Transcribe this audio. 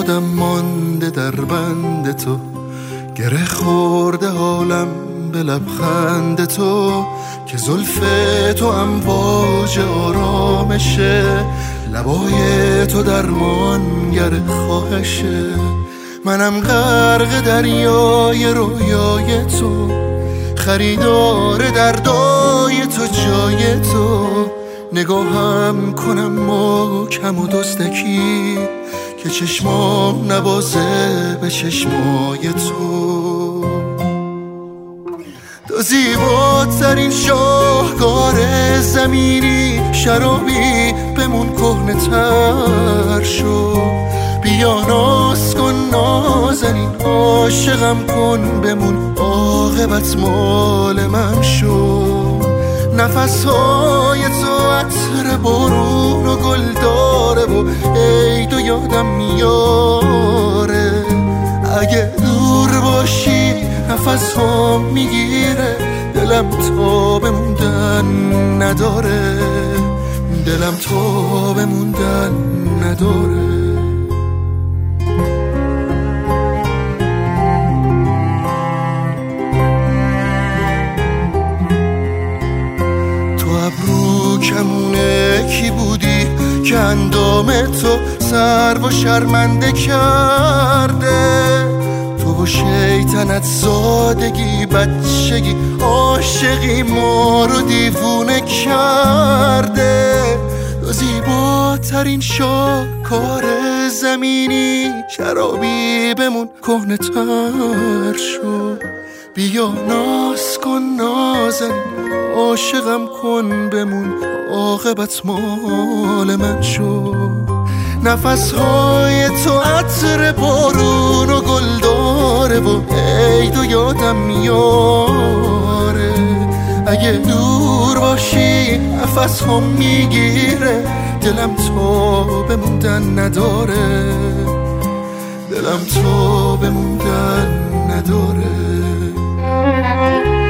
خودم مانده در بند تو، گره خورده حالم به لبخند تو، که زلف تو امواج آرامشه، لبای تو درمانگر خواهشه. منم غرق دریای رویای تو، خریدار دردای تو جای تو، نگاهم کنم محکم و دزدکی، که چشمام نوازه به چشمای تو. تو زیباترین شاهکار زمینی، شرابی بمون کهنه تر شو، بیا ناز کن نازنین، عاشقم کن بمون، عاقبت مال من شو. نفسهای تو عطر بارون و گل داره و عید و یادم میاره، اگه دور باشی نفس ها میگیره، دلم تا بموندن نداره، دلم تا بموندن نداره. ابرو کمونه کی بودی که اندام تو سر و شرمنده کرده، تو و شیطنت زادگی بچگی عاشقی ما رو دیوونه کرده. تو زیباترین شاهکار زمینی، شرابی بمون کهنه تر شو، بیا ناز کن نازنین، عاشقم کن بمون، عاقبت مال من شو. نفسهای تو عطر بارون و گل داره و عید و یادم میاره، اگه دور باشی نفس هم میگیره، دلم تا بموندن نداره، دلم تا بموندن نداره.